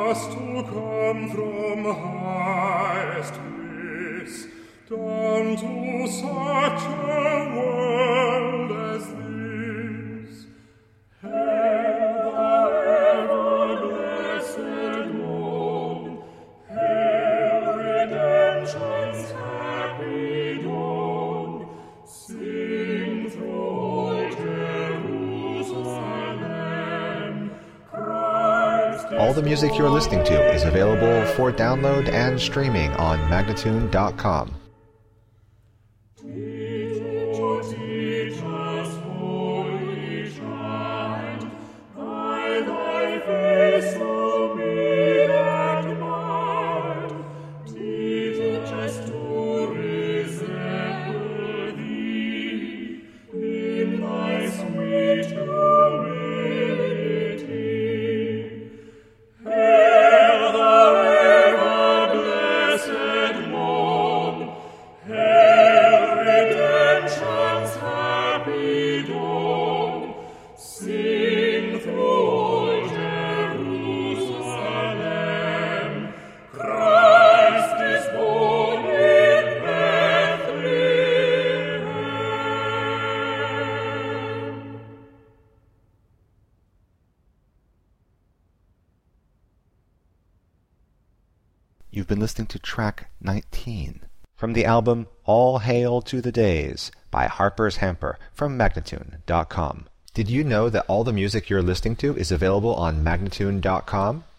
just to come from highest bliss down to such a world as this. Hail the ever-blessed morn, hail redemption's happy dawn. Sing through Jerusalem, Christ is All the music you're listening to is available for download and streaming on Magnatune.com. Teach us, holy child, by thy face so meek and mild. Teach us to resemble thee in thy sweet humility. Hail the ever-blessed morn, hail redemption's happy dawn. Sing through Jerusalem, Christ is born in Bethlehem. You've been listening to track 19 from the album All Hail to the Days by Harper's Hamper from Magnatune.com. Did you know that all the music you're listening to is available on Magnatune.com?